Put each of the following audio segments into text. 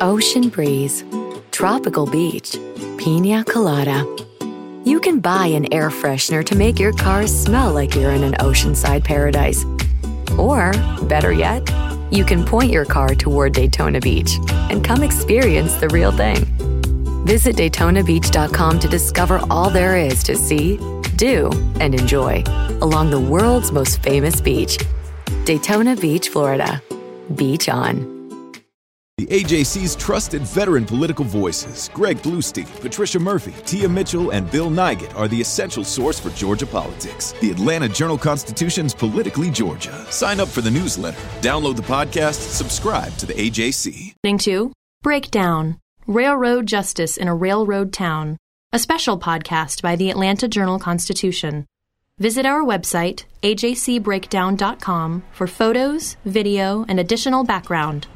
Ocean breeze, tropical beach, pina colada. You can buy an air freshener to make your car smell like you're in an oceanside paradise. Or, better yet, you can point your car toward Daytona Beach and come experience the real thing. Visit DaytonaBeach.com to discover all there is to see, do, and enjoy along the world's most famous beach. Daytona Beach, Florida. Beach on. The AJC's trusted veteran political voices, Greg Bluestein, Patricia Murphy, Tia Mitchell, and Bill Nygut, are the essential source for Georgia politics. The Atlanta Journal-Constitution's Politically Georgia. Sign up for the newsletter, download the podcast, subscribe to the AJC. Listening to Breakdown, Railroad Justice in a Railroad Town, a special podcast by the Atlanta Journal-Constitution. Visit our website, ajcbreakdown.com, for photos, video, and additional background.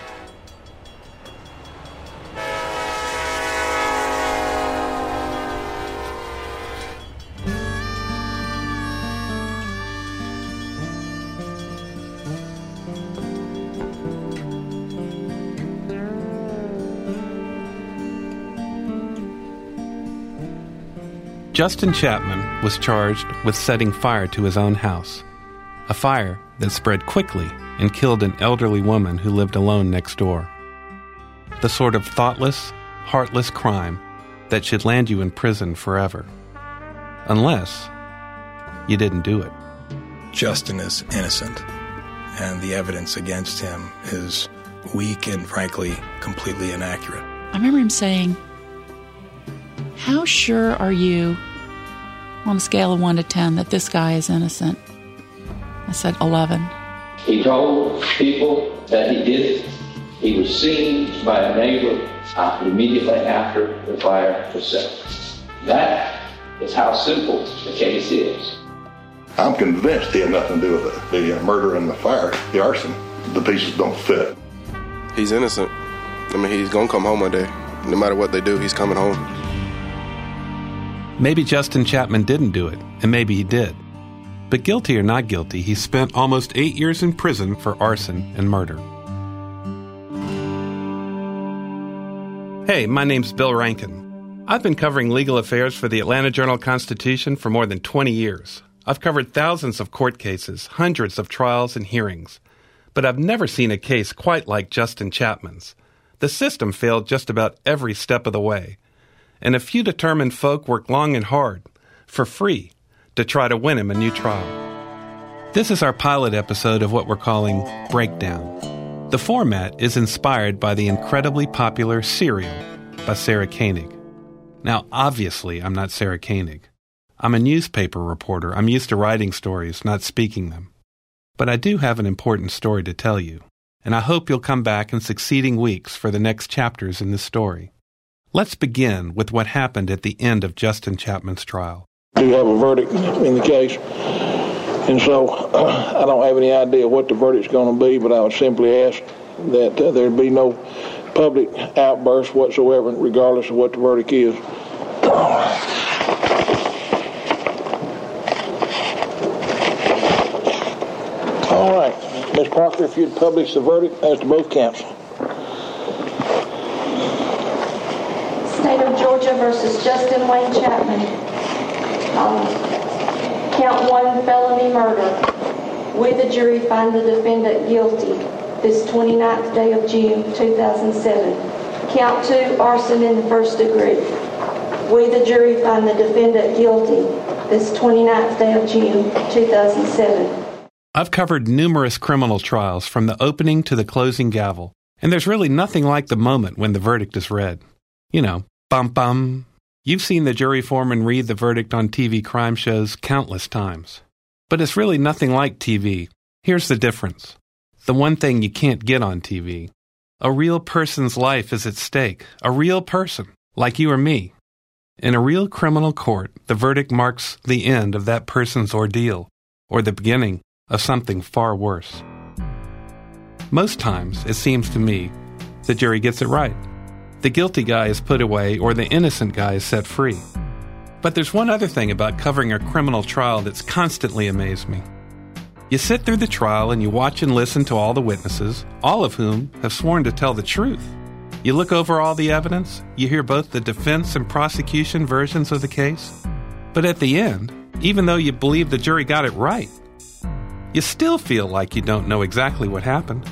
Justin Chapman was charged with setting fire to his own house, a fire that spread quickly and killed an elderly woman who lived alone next door. The sort of thoughtless, heartless crime that should land you in prison forever. Unless you didn't do it. Justin is innocent, and the evidence against him is weak and, frankly, completely inaccurate. I remember him saying, "How sure are you, on a scale of 1 to 10, that this guy is innocent?" I said 11. He told people that he did it. He was seen by a neighbor immediately after the fire was set. That is how simple the case is. I'm convinced he had nothing to do with it. The murder and the fire, the arson, the pieces don't fit. He's innocent. I mean, he's going to come home one day. No matter what they do, he's coming home. Maybe Justin Chapman didn't do it, and maybe he did. But guilty or not guilty, he spent almost 8 years in prison for arson and murder. Hey, my name's Bill Rankin. I've been covering legal affairs for the Atlanta Journal-Constitution for more than 20 years. I've covered thousands of court cases, hundreds of trials and hearings. But I've never seen a case quite like Justin Chapman's. The system failed just about every step of the way. And a few determined folk worked long and hard, for free, to try to win him a new trial. This is our pilot episode of what we're calling Breakdown. The format is inspired by the incredibly popular Serial by Sarah Koenig. Now, obviously, I'm not Sarah Koenig. I'm a newspaper reporter. I'm used to writing stories, not speaking them. But I do have an important story to tell you, and I hope you'll come back in succeeding weeks for the next chapters in this story. Let's begin with what happened at the end of Justin Chapman's trial. We have a verdict in the case, and so I don't have any idea what the verdict's going to be, but I would simply ask that there be no public outbursts whatsoever, regardless of what the verdict is. All right, Ms. Parker, if you'd publish the verdict as to both counts. State of Georgia versus Justin Wayne Chapman. Count 1, felony murder. We, the jury, find the defendant guilty this 29th day of June, 2007. Count 2, arson in the first degree. We, the jury, find the defendant guilty this 29th day of June, 2007. I've covered numerous criminal trials from the opening to the closing gavel, and there's really nothing like the moment when the verdict is read. You know, bum bum. You've seen the jury foreman read the verdict on TV crime shows countless times. But it's really nothing like TV. Here's the difference. The one thing you can't get on TV. A real person's life is at stake. A real person, like you or me. In a real criminal court, the verdict marks the end of that person's ordeal, or the beginning of something far worse. Most times, it seems to me, the jury gets it right. The guilty guy is put away or the innocent guy is set free. But there's one other thing about covering a criminal trial that's constantly amazed me. You sit through the trial and you watch and listen to all the witnesses, all of whom have sworn to tell the truth. You look over all the evidence, you hear both the defense and prosecution versions of the case, but at the end, even though you believe the jury got it right, you still feel like you don't know exactly what happened.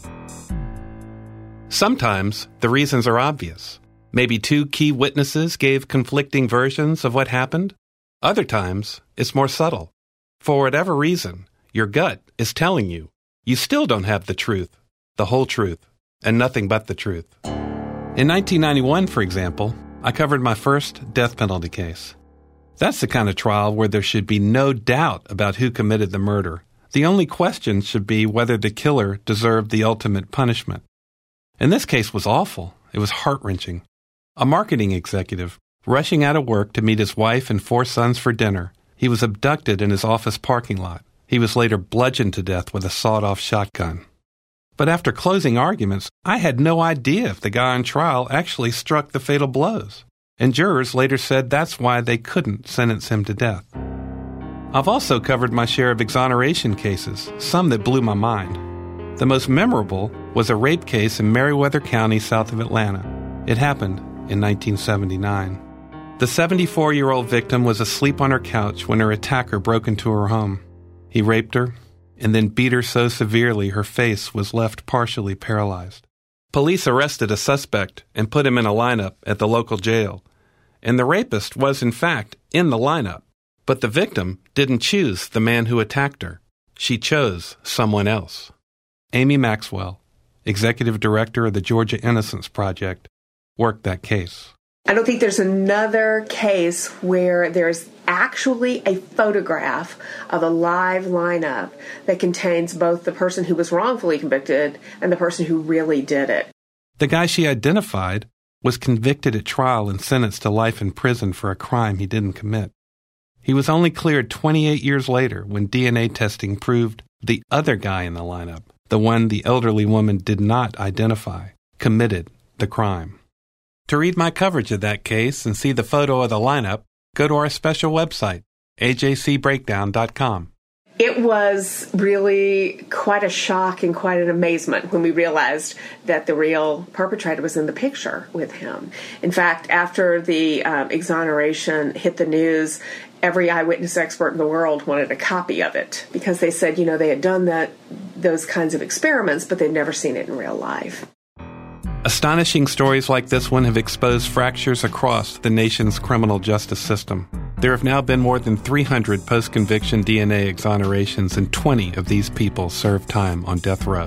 Sometimes the reasons are obvious. Maybe two key witnesses gave conflicting versions of what happened. Other times, it's more subtle. For whatever reason, your gut is telling you you still don't have the truth, the whole truth, and nothing but the truth. In 1991, for example, I covered my first death penalty case. That's the kind of trial where there should be no doubt about who committed the murder. The only question should be whether the killer deserved the ultimate punishment. And this case was awful. It was heart-wrenching. A marketing executive, rushing out of work to meet his wife and 4 sons for dinner, he was abducted in his office parking lot. He was later bludgeoned to death with a sawed-off shotgun. But after closing arguments, I had no idea if the guy on trial actually struck the fatal blows. And jurors later said that's why they couldn't sentence him to death. I've also covered my share of exoneration cases, some that blew my mind. The most memorable was a rape case in Meriwether County, south of Atlanta. It happened in 1979. The 74-year-old victim was asleep on her couch when her attacker broke into her home. He raped her and then beat her so severely her face was left partially paralyzed. Police arrested a suspect and put him in a lineup at the local jail. And the rapist was, in fact, in the lineup. But the victim didn't choose the man who attacked her. She chose someone else. Amy Maxwell, executive director of the Georgia Innocence Project, worked that case. I don't think there's another case where there's actually a photograph of a live lineup that contains both the person who was wrongfully convicted and the person who really did it. The guy she identified was convicted at trial and sentenced to life in prison for a crime he didn't commit. He was only cleared 28 years later when DNA testing proved the other guy in the lineup, the one the elderly woman did not identify, committed the crime. To read my coverage of that case and see the photo of the lineup, go to our special website, ajcbreakdown.com. It was really quite a shock and quite an amazement when we realized that the real perpetrator was in the picture with him. In fact, after the exoneration hit the news, every eyewitness expert in the world wanted a copy of it because they said, they had done those kinds of experiments, but they'd never seen it in real life. Astonishing stories like this one have exposed fractures across the nation's criminal justice system. There have now been more than 300 post-conviction DNA exonerations, and 20 of these people served time on death row.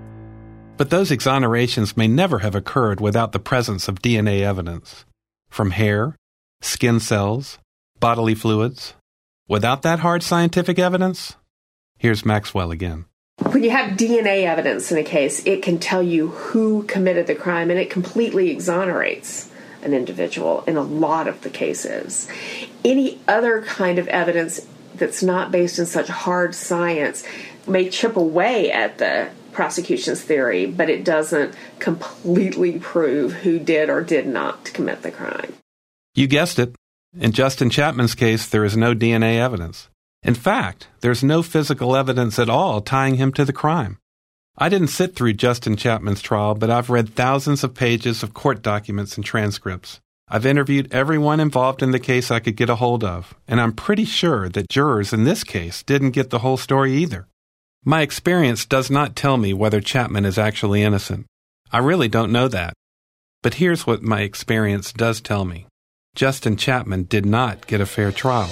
But those exonerations may never have occurred without the presence of DNA evidence. From hair, skin cells, bodily fluids. Without that hard scientific evidence, here's Maxwell again. When you have DNA evidence in a case, it can tell you who committed the crime, and it completely exonerates an individual in a lot of the cases. Any other kind of evidence that's not based in such hard science may chip away at the prosecution's theory, but it doesn't completely prove who did or did not commit the crime. You guessed it. In Justin Chapman's case, there is no DNA evidence. In fact, there's no physical evidence at all tying him to the crime. I didn't sit through Justin Chapman's trial, but I've read thousands of pages of court documents and transcripts. I've interviewed everyone involved in the case I could get a hold of, and I'm pretty sure that jurors in this case didn't get the whole story either. My experience does not tell me whether Chapman is actually innocent. I really don't know that. But here's what my experience does tell me. Justin Chapman did not get a fair trial.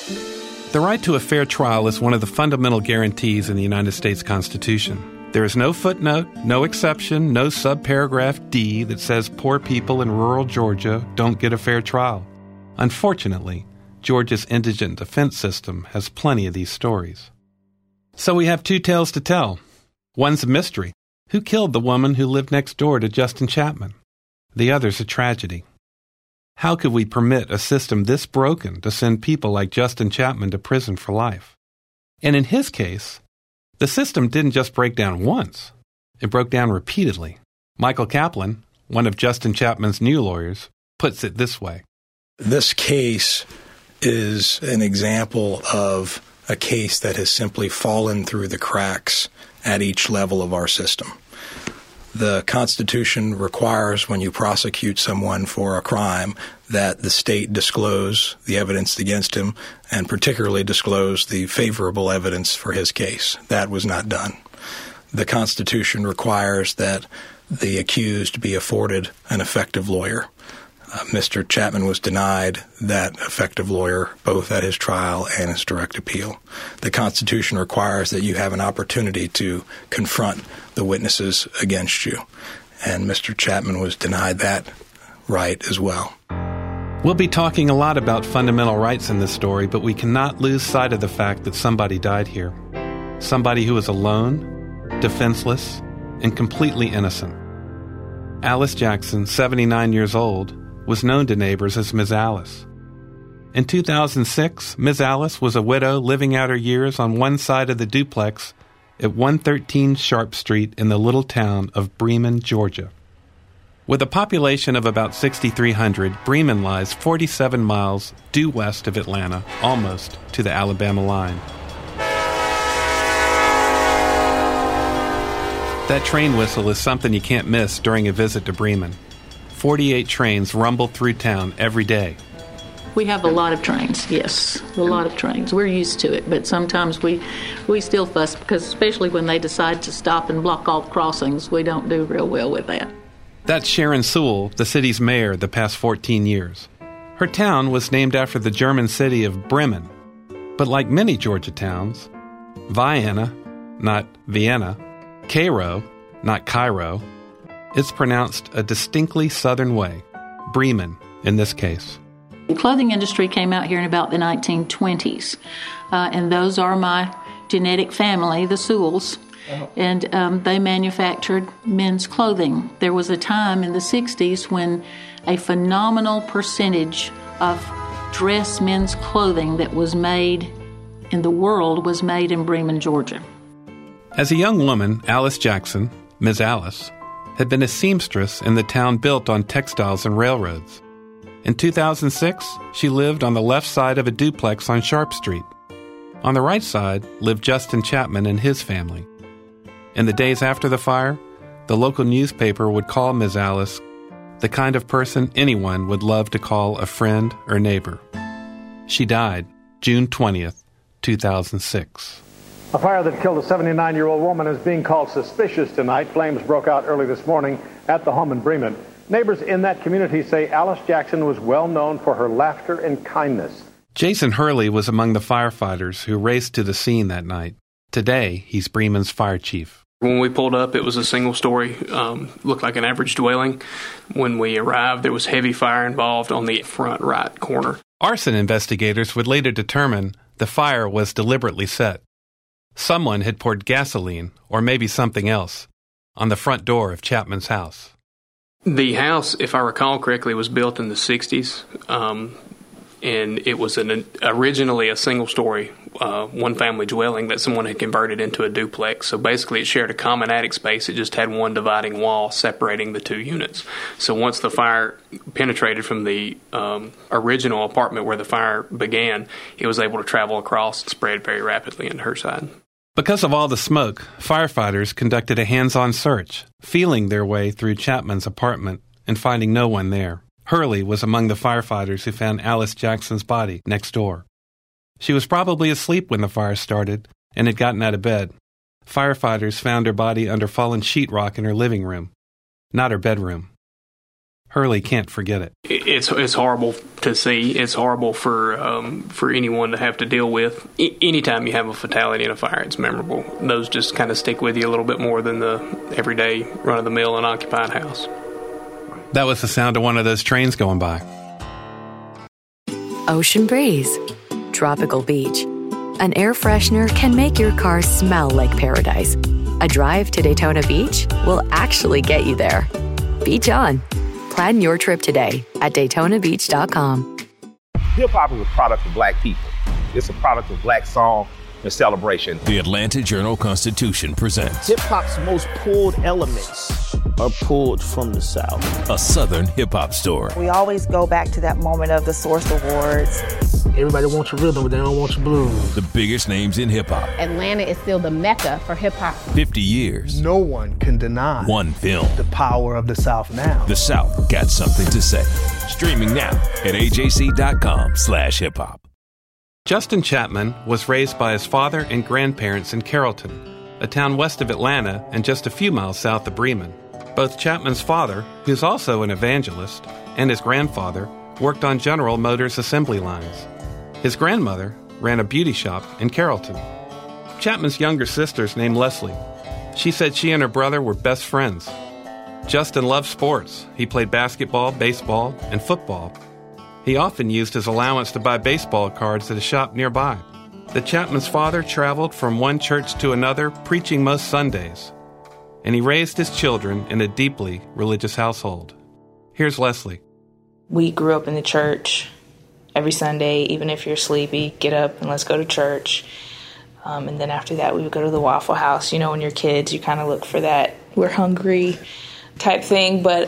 The right to a fair trial is one of the fundamental guarantees in the United States Constitution. There is no footnote, no exception, no subparagraph D that says poor people in rural Georgia don't get a fair trial. Unfortunately, Georgia's indigent defense system has plenty of these stories. So we have two tales to tell. One's a mystery. Who killed the woman who lived next door to Justin Chapman? The other's a tragedy. How could we permit a system this broken to send people like Justin Chapman to prison for life? And in his case, the system didn't just break down once. It broke down repeatedly. Michael Kaplan, one of Justin Chapman's new lawyers, puts it this way. This case is an example of a case that has simply fallen through the cracks at each level of our system. The Constitution requires when you prosecute someone for a crime that the state disclose the evidence against him and particularly disclose the favorable evidence for his case. That was not done. The Constitution requires that the accused be afforded an effective lawyer. Mr. Chapman was denied that effective lawyer both at his trial and his direct appeal. The Constitution requires that you have an opportunity to confront the witnesses against you, and Mr. Chapman was denied that right as well. We'll be talking a lot about fundamental rights in this story, but we cannot lose sight of the fact that somebody died here. Somebody who was alone, defenseless, and completely innocent. Alice Jackson, 79 years old, was known to neighbors as Ms. Alice. In 2006, Ms. Alice was a widow living out her years on one side of the duplex at 113 Sharp Street in the little town of Bremen, Georgia. With a population of about 6,300, Bremen lies 47 miles due west of Atlanta, almost to the Alabama line. That train whistle is something you can't miss during a visit to Bremen. 48 trains rumble through town every day. We have a lot of trains, yes, a lot of trains. We're used to it, but sometimes we still fuss because especially when they decide to stop and block off crossings, we don't do real well with that. That's Sharon Sewell, the city's mayor the past 14 years. Her town was named after the German city of Bremen. But like many Georgia towns, Vienna, not Vienna, Cairo, not Cairo, it's pronounced a distinctly southern way, Bremen in this case. The clothing industry came out here in about the 1920s, and those are my genetic family, the Sewells, and they manufactured men's clothing. There was a time in the 60s when a phenomenal percentage of dress men's clothing that was made in the world was made in Bremen, Georgia. As a young woman, Alice Jackson, Ms. Alice, had been a seamstress in the town built on textiles and railroads. In 2006, she lived on the left side of a duplex on Sharp Street. On the right side lived Justin Chapman and his family. In the days after the fire, the local newspaper would call Ms. Alice the kind of person anyone would love to call a friend or neighbor. She died June 20th, 2006. A fire that killed a 79-year-old woman is being called suspicious tonight. Flames broke out early this morning at the home in Bremen. Neighbors in that community say Alice Jackson was well known for her laughter and kindness. Jason Hurley was among the firefighters who raced to the scene that night. Today, he's Bremen's fire chief. When we pulled up, it was a single story, looked like an average dwelling. When we arrived, there was heavy fire involved on the front right corner. Arson investigators would later determine the fire was deliberately set. Someone had poured gasoline, or maybe something else, on the front door of Chapman's house. The house, if I recall correctly, was built in the 60s, and it was originally a single-story, one-family dwelling that someone had converted into a duplex. So basically it shared a common attic space. It just had one dividing wall separating the two units. So once the fire penetrated from the original apartment where the fire began, it was able to travel across and spread very rapidly into her side. Because of all the smoke, firefighters conducted a hands-on search, feeling their way through Chapman's apartment and finding no one there. Hurley was among the firefighters who found Alice Jackson's body next door. She was probably asleep when the fire started and had gotten out of bed. Firefighters found her body under fallen sheetrock in her living room, not her bedroom. Hurley can't forget it. It's horrible to see. It's horrible for anyone to have to deal with. Anytime you have a fatality in a fire, it's memorable. Those just kind of stick with you a little bit more than the everyday run-of-the-mill unoccupied house. That was the sound of one of those trains going by. Ocean breeze, tropical beach. An air freshener can make your car smell like paradise. A drive to Daytona Beach will actually get you there. Beach on. Plan your trip today at DaytonaBeach.com. Hip-hop is a product of black people. It's a product of black song and celebration. The Atlanta Journal-Constitution presents hip-hop's most pulled elements are pulled from the South. A Southern hip-hop story. We always go back to that moment of the Source Awards. Everybody wants your rhythm, but they don't want your blues. The biggest names in hip-hop. Atlanta is still the mecca for hip-hop. 50 years. No one can deny one film. The power of the South now. The South got something to say. Streaming now at ajc.com/hiphop. Justin Chapman was raised by his father and grandparents in Carrollton, a town west of Atlanta and just a few miles south of Bremen. Both Chapman's father, who's also an evangelist, and his grandfather worked on General Motors assembly lines. His grandmother ran a beauty shop in Carrollton. Chapman's younger sister's named Leslie. She said she and her brother were best friends. Justin loved sports. He played basketball, baseball, and football. He often used his allowance to buy baseball cards at a shop nearby. The Chapman's father traveled from one church to another, preaching most Sundays. And he raised his children in a deeply religious household. Here's Leslie. We grew up in the church. Every Sunday, even if you're sleepy, get up and let's go to church. And then after that, we would go to the Waffle House. You know, when you're kids, you kind of look for that we're hungry type thing. But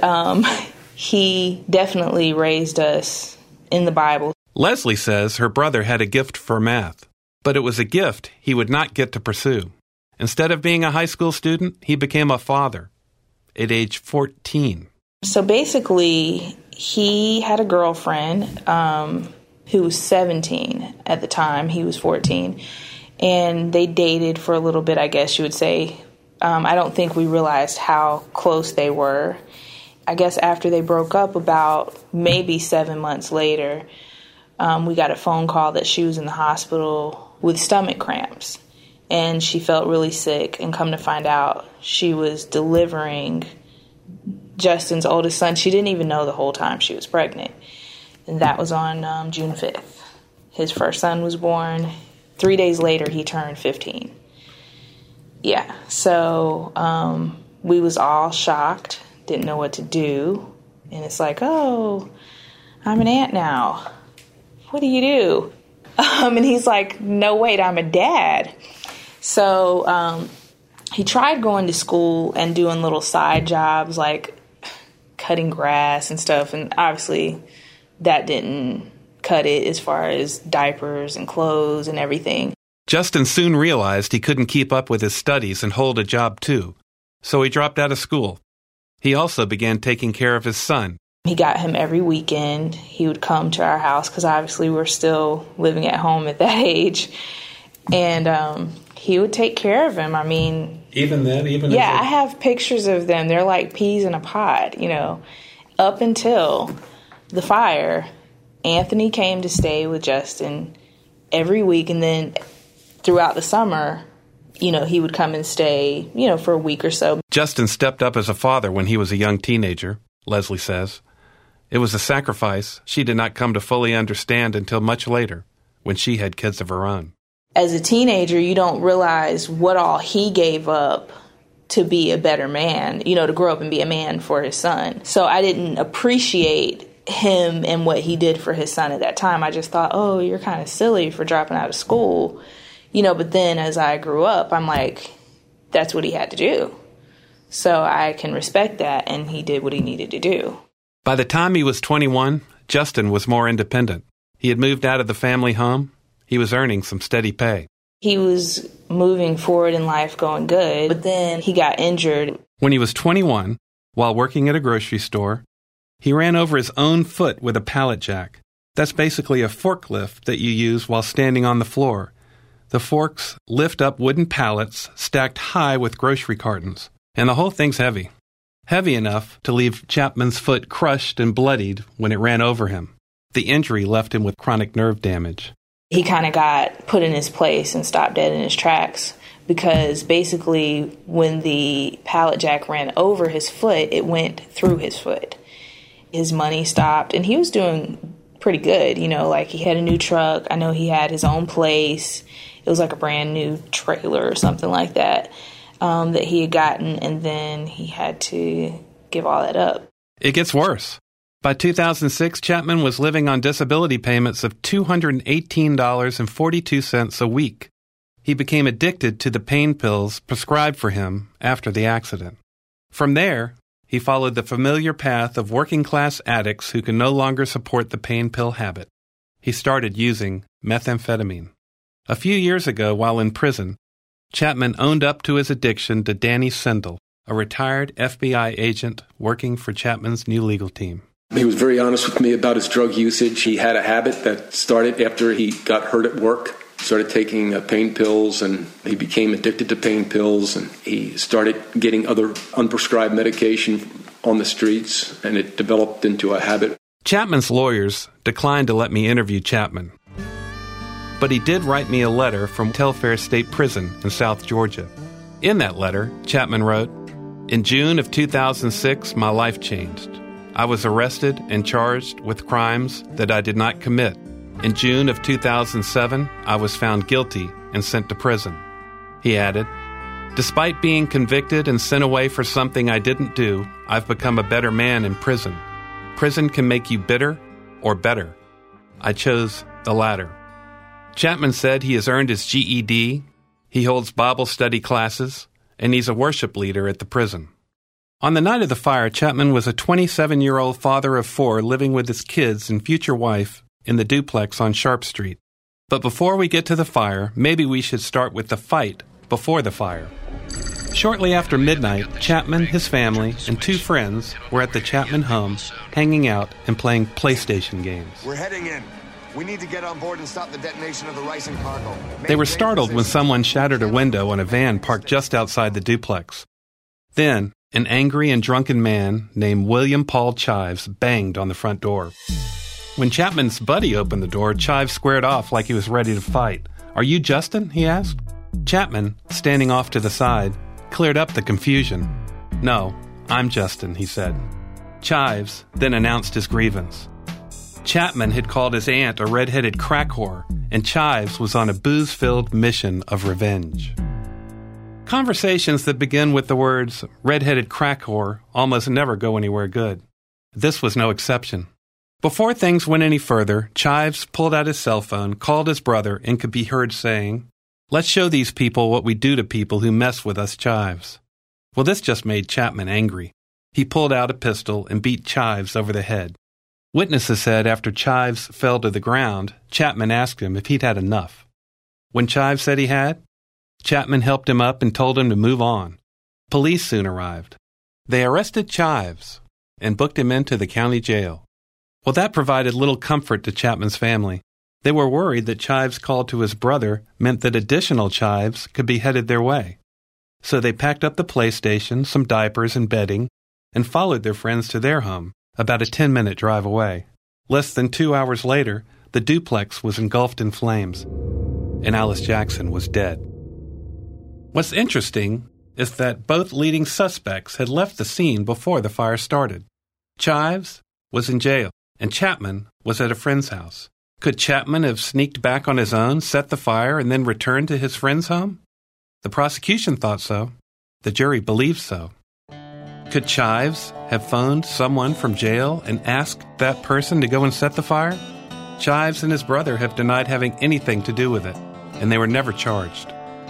he definitely raised us in the Bible. Leslie says her brother had a gift for math, but it was a gift he would not get to pursue. Instead of being a high school student, he became a father at age 14. So basically, he had a girlfriend who was 17 at the time. He was 14. And they dated for a little bit, I guess you would say. I don't think we realized how close they were. I guess after they broke up, about maybe 7 months later, we got a phone call that she was in the hospital with stomach cramps. And she felt really sick. And come to find out, she was delivering Justin's oldest son. She didn't even know the whole time she was pregnant. And that was on June 5th. His first son was born. 3 days later, he turned 15. Yeah, so we was all shocked, didn't know what to do. And it's like, oh, I'm an aunt now. What do you do? And he's like, no, wait, I'm a dad. So he tried going to school and doing little side jobs like cutting grass and stuff. And obviously that didn't cut it as far as diapers and clothes and everything. Justin soon realized he couldn't keep up with his studies and hold a job too. So he dropped out of school. He also began taking care of his son. He got him every weekend. He would come to our house because obviously we're still living at home at that age. And he would take care of him. I mean... Even then? Yeah, I have pictures of them. They're like peas in a pod, you know. Up until the fire, Anthony came to stay with Justin every week. And then throughout the summer, you know, he would come and stay, you know, for a week or so. Justin stepped up as a father when he was a young teenager, Leslie says. It was a sacrifice she did not come to fully understand until much later, when she had kids of her own. As a teenager, you don't realize what all he gave up to be a better man, you know, to grow up and be a man for his son. So I didn't appreciate him and what he did for his son at that time. I just thought, oh, you're kind of silly for dropping out of school. You know, but then as I grew up, I'm like, that's what he had to do. So I can respect that, and he did what he needed to do. By the time he was 21, Justin was more independent. He had moved out of the family home. He was earning some steady pay. He was moving forward in life, going good, but then he got injured. When he was 21, while working at a grocery store, he ran over his own foot with a pallet jack. That's basically a forklift that you use while standing on the floor. The forks lift up wooden pallets stacked high with grocery cartons, and the whole thing's heavy. Heavy enough to leave Chapman's foot crushed and bloodied when it ran over him. The injury left him with chronic nerve damage. He kind of got put in his place and stopped dead in his tracks because basically when the pallet jack ran over his foot, it went through his foot. His money stopped, and he was doing pretty good. You know, like he had a new truck. I know he had his own place. It was like a brand new trailer or something like that that he had gotten, and then he had to give all that up. It gets worse. By 2006, Chapman was living on disability payments of $218.42 a week. He became addicted to the pain pills prescribed for him after the accident. From there, he followed the familiar path of working-class addicts who can no longer support the pain pill habit. He started using methamphetamine. A few years ago, while in prison, Chapman owned up to his addiction to Danny Sendell, a retired FBI agent working for Chapman's new legal team. He was very honest with me about his drug usage. He had a habit that started after he got hurt at work. Started taking pain pills, and he became addicted to pain pills, and he started getting other unprescribed medication on the streets, and it developed into a habit. Chapman's lawyers declined to let me interview Chapman, but he did write me a letter from Telfair State Prison in South Georgia. In that letter, Chapman wrote, "In June of 2006, my life changed. I was arrested and charged with crimes that I did not commit. In June of 2007, I was found guilty and sent to prison." He added, "Despite being convicted and sent away for something I didn't do, I've become a better man in prison. Prison can make you bitter or better. I chose the latter." Chapman said he has earned his GED, he holds Bible study classes, and he's a worship leader at the prison. On the night of the fire, Chapman was a 27-year-old father of 4 living with his kids and future wife in the duplex on Sharp Street. But before we get to the fire, maybe we should start with the fight before the fire. Shortly after midnight, Chapman, his family, and 2 friends were at the Chapman home, hanging out and playing PlayStation games. We're heading in. We need to get on board and stop the detonation of the ricin cargo. They were startled when someone shattered a window on a van parked just outside the duplex. Then, an angry and drunken man named William Paul Chives banged on the front door. When Chapman's buddy opened the door, Chives squared off like he was ready to fight. "Are you Justin?" he asked. Chapman, standing off to the side, cleared up the confusion. "No, I'm Justin," he said. Chives then announced his grievance. Chapman had called his aunt a red-headed crack whore, and Chives was on a booze-filled mission of revenge. Conversations that begin with the words red-headed crack whore almost never go anywhere good. This was no exception. Before things went any further, Chives pulled out his cell phone, called his brother, and could be heard saying, "Let's show these people what we do to people who mess with us, Chives." Well, this just made Chapman angry. He pulled out a pistol and beat Chives over the head. Witnesses said after Chives fell to the ground, Chapman asked him if he'd had enough. When Chives said he had, Chapman helped him up and told him to move on. Police soon arrived. They arrested Chives and booked him into the county jail. Well, that provided little comfort to Chapman's family. They were worried that Chives' call to his brother meant that additional Chives could be headed their way. So they packed up the PlayStation, some diapers and bedding, and followed their friends to their home, about a 10-minute drive away. Less than 2 hours later, the duplex was engulfed in flames, and Alice Jackson was dead. What's interesting is that both leading suspects had left the scene before the fire started. Chives was in jail, and Chapman was at a friend's house. Could Chapman have sneaked back on his own, set the fire, and then returned to his friend's home? The prosecution thought so. The jury believed so. Could Chives have phoned someone from jail and asked that person to go and set the fire? Chives and his brother have denied having anything to do with it, and they were never charged.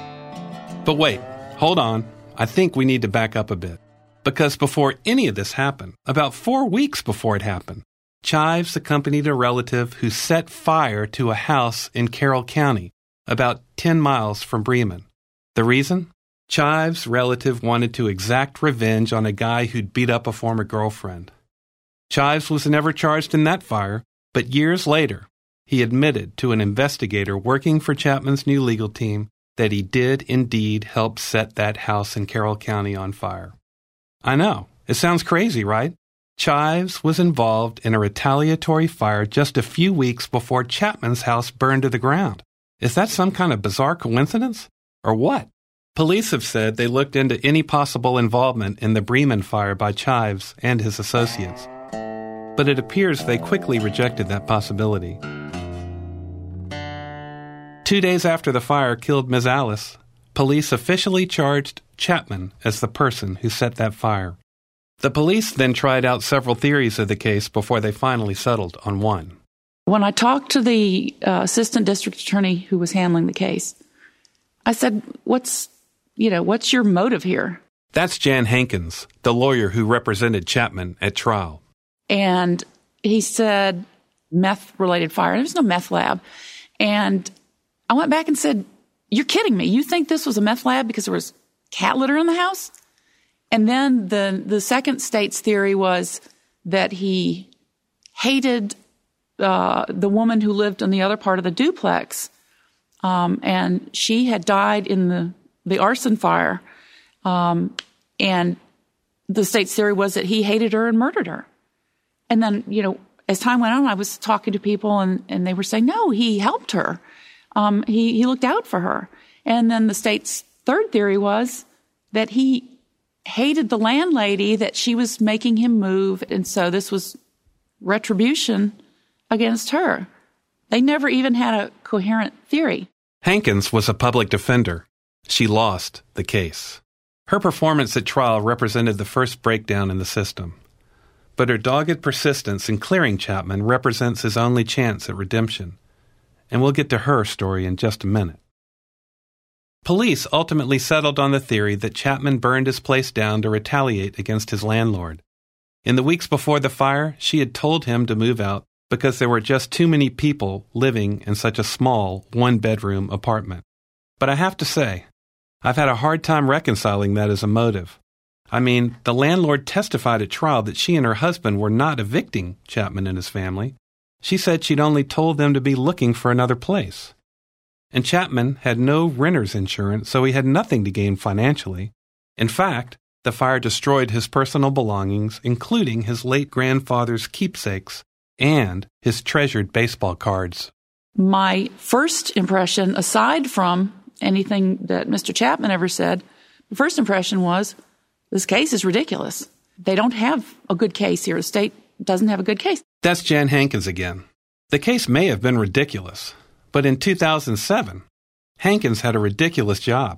But wait, hold on. I think we need to back up a bit. Because before any of this happened, about 4 weeks before it happened, Chives accompanied a relative who set fire to a house in Carroll County, about 10 miles from Bremen. The reason? Chives' relative wanted to exact revenge on a guy who'd beat up a former girlfriend. Chives was never charged in that fire, but years later, he admitted to an investigator working for Chapman's new legal team that he did indeed help set that house in Carroll County on fire. I know, it sounds crazy, right? Chives was involved in a retaliatory fire just a few weeks before Chapman's house burned to the ground. Is that some kind of bizarre coincidence? Or what? Police have said they looked into any possible involvement in the Bremen fire by Chives and his associates. But it appears they quickly rejected that possibility. 2 days after the fire killed Ms. Alice, police officially charged Chapman as the person who set that fire. The police then tried out several theories of the case before they finally settled on one. When I talked to the assistant district attorney who was handling the case, I said, what's your motive here? That's Jan Hankins, the lawyer who represented Chapman at trial. And he said meth-related fire. There was no meth lab. And I went back and said, "You're kidding me. You think this was a meth lab because there was cat litter in the house?" And then the second state's theory was that he hated the woman who lived on the other part of the duplex, and she had died in the arson fire. And the state's theory was that he hated her and murdered her. And then, as time went on, I was talking to people, and they were saying, no, he helped her. He looked out for her. And then the state's third theory was that he hated the landlady, that she was making him move, and so this was retribution against her. They never even had a coherent theory. Hankins was a public defender. She lost the case. Her performance at trial represented the first breakdown in the system. But her dogged persistence in clearing Chapman represents his only chance at redemption. And we'll get to her story in just a minute. Police ultimately settled on the theory that Chapman burned his place down to retaliate against his landlord. In the weeks before the fire, she had told him to move out because there were just too many people living in such a small, one-bedroom apartment. But I have to say, I've had a hard time reconciling that as a motive. I mean, the landlord testified at trial that she and her husband were not evicting Chapman and his family. She said she'd only told them to be looking for another place. And Chapman had no renter's insurance, so he had nothing to gain financially. In fact, the fire destroyed his personal belongings, including his late grandfather's keepsakes and his treasured baseball cards. My first impression, aside from anything that Mr. Chapman ever said, the first impression was, this case is ridiculous. They don't have a good case here. The state doesn't have a good case. That's Jan Hankins again. The case may have been ridiculous, but in 2007, Hankins had a ridiculous job.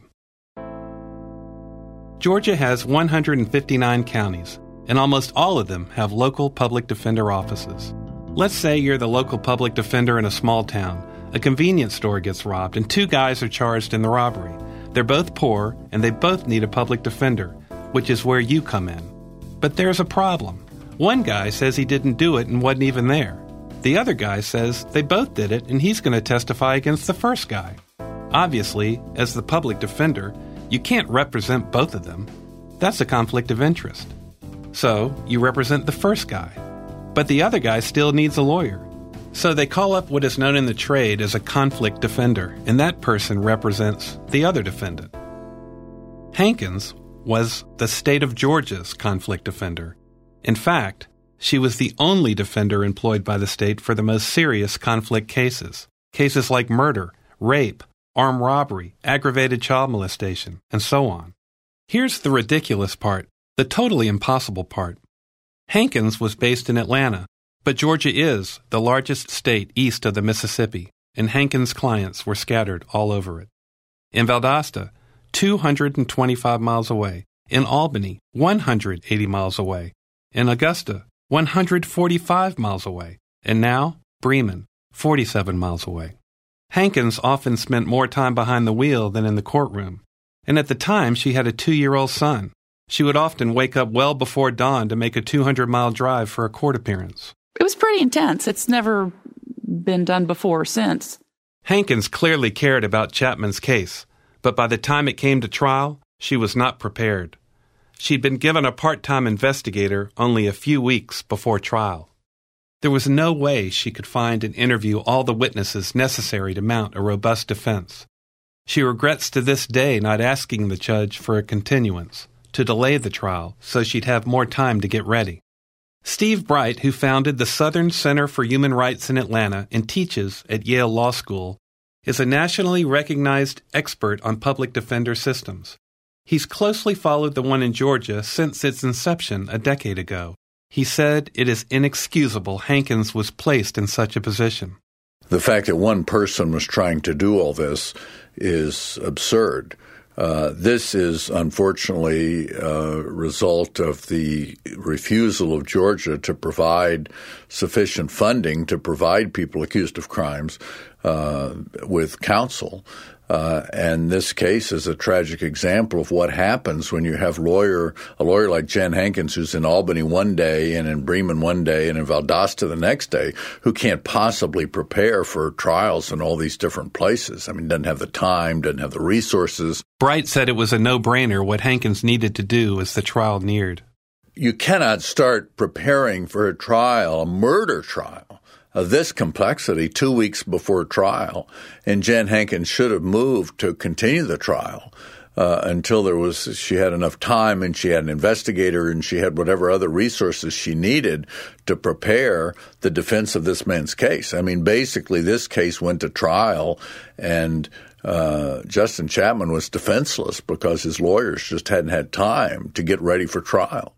Georgia has 159 counties, and almost all of them have local public defender offices. Let's say you're the local public defender in a small town. A convenience store gets robbed, and two guys are charged in the robbery. They're both poor, and they both need a public defender, which is where you come in. But there's a problem. One guy says he didn't do it and wasn't even there. The other guy says they both did it, and he's going to testify against the first guy. Obviously, as the public defender, you can't represent both of them. That's a conflict of interest. So, you represent the first guy. But the other guy still needs a lawyer. So they call up what is known in the trade as a conflict defender, and that person represents the other defendant. Hankins was the state of Georgia's conflict defender. In fact, she was the only defender employed by the state for the most serious conflict cases. Cases like murder, rape, armed robbery, aggravated child molestation, and so on. Here's the ridiculous part, the totally impossible part. Hankins was based in Atlanta, but Georgia is the largest state east of the Mississippi, and Hankins' clients were scattered all over it. In Valdosta, 225 miles away. In Albany, 180 miles away. In Augusta, 145 miles away. And now, Bremen, 47 miles away. Hankins often spent more time behind the wheel than in the courtroom. And at the time, she had a 2-year-old son. She would often wake up well before dawn to make a 200-mile drive for a court appearance. It was pretty intense. It's never been done before or since. Hankins clearly cared about Chapman's case, but by the time it came to trial, she was not prepared. She'd been given a part-time investigator only a few weeks before trial. There was no way she could find and interview all the witnesses necessary to mount a robust defense. She regrets to this day not asking the judge for a continuance to delay the trial so she'd have more time to get ready. Steve Bright, who founded the Southern Center for Human Rights in Atlanta and teaches at Yale Law School, is a nationally recognized expert on public defender systems. He's closely followed the one in Georgia since its inception a decade ago. He said it is inexcusable Hankins was placed in such a position. The fact that one person was trying to do all this is absurd. This is unfortunately a result of the refusal of Georgia to provide sufficient funding to provide people accused of crimes with counsel. And this case is a tragic example of what happens when you have a lawyer like Jen Hankins, who's in Albany one day and in Bremen one day and in Valdosta the next day, who can't possibly prepare for trials in all these different places. I mean, doesn't have the time, doesn't have the resources. Bright said it was a no-brainer what Hankins needed to do as the trial neared. You cannot start preparing for a trial, a murder trial, of this complexity 2 weeks before trial, and Jen Hankins should have moved to continue the trial until she had enough time and she had an investigator and she had whatever other resources she needed to prepare the defense of this man's case. I mean, basically, this case went to trial and Justin Chapman was defenseless because his lawyers just hadn't had time to get ready for trial.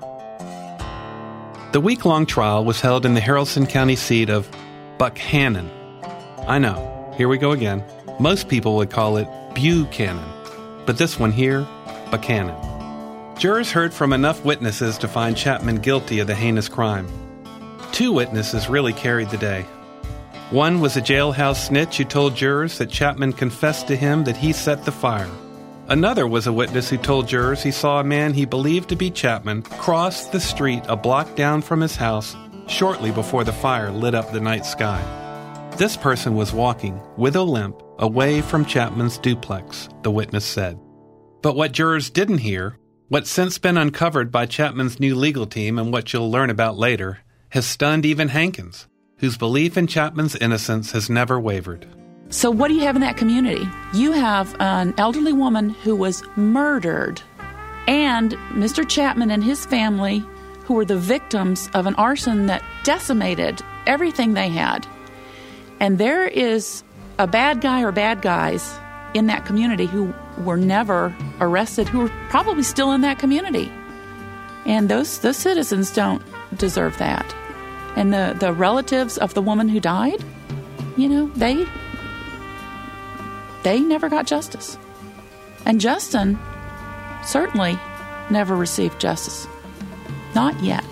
The week-long trial was held in the Haralson County seat of Buckhannon. I know, here we go again. Most people would call it Buchanan, but this one here, Buchanan. Jurors heard from enough witnesses to find Chapman guilty of the heinous crime. 2 witnesses really carried the day. One was a jailhouse snitch who told jurors that Chapman confessed to him that he set the fire. Another was a witness who told jurors he saw a man he believed to be Chapman cross the street a block down from his house shortly before the fire lit up the night sky. This person was walking, with a limp, away from Chapman's duplex, the witness said. But what jurors didn't hear, what's since been uncovered by Chapman's new legal team and what you'll learn about later, has stunned even Hankins, whose belief in Chapman's innocence has never wavered. So what do you have in that community? You have an elderly woman who was murdered and Mr. Chapman and his family who were the victims of an arson that decimated everything they had. And there is a bad guy or bad guys in that community who were never arrested, who are probably still in that community. And those citizens don't deserve that. And the relatives of the woman who died, they never got justice. And Justin certainly never received justice. Not yet.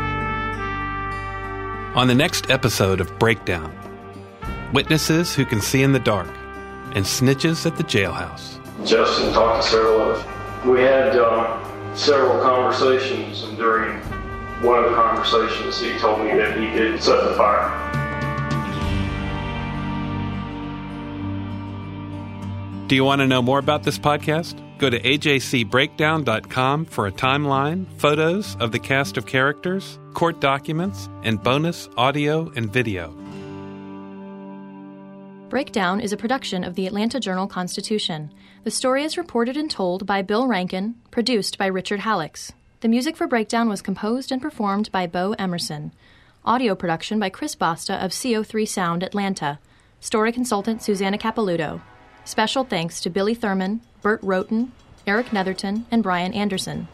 On the next episode of Breakdown, witnesses who can see in the dark and snitches at the jailhouse. Justin talked to several of us. We had several conversations, and during one of the conversations he told me that he did set the fire. Do you want to know more about this podcast? Go to ajcbreakdown.com for a timeline, photos of the cast of characters, court documents, and bonus audio and video. Breakdown is a production of the Atlanta Journal-Constitution. The story is reported and told by Bill Rankin, produced by Richard Hallex. The music for Breakdown was composed and performed by Bo Emerson. Audio production by Chris Basta of CO3 Sound, Atlanta. Story consultant Susanna Capilouto. Special thanks to Billy Thurman, Bert Roten, Eric Netherton, and Brian Anderson.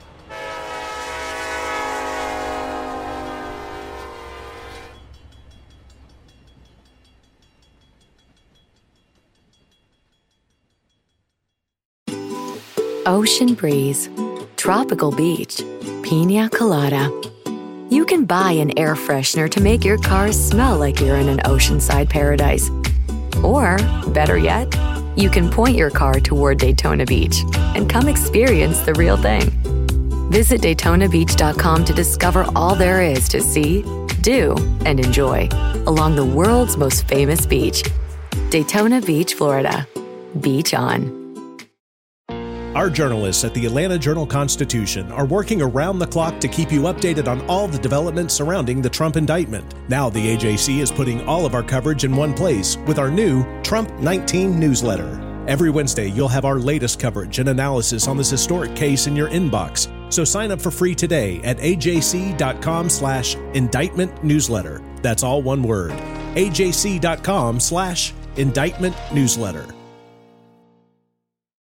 Ocean breeze, tropical beach, pina colada. You can buy an air freshener to make your car smell like you're in an oceanside paradise. Or, better yet, you can point your car toward Daytona Beach and come experience the real thing. Visit DaytonaBeach.com to discover all there is to see, do, and enjoy along the world's most famous beach. Daytona Beach, Florida. Beach on. Our journalists at the Atlanta Journal-Constitution are working around the clock to keep you updated on all the developments surrounding the Trump indictment. Now the AJC is putting all of our coverage in one place with our new Trump 19 newsletter. Every Wednesday, you'll have our latest coverage and analysis on this historic case in your inbox. So sign up for free today at ajc.com/indictment newsletter. That's all one word. ajc.com/indictment newsletter.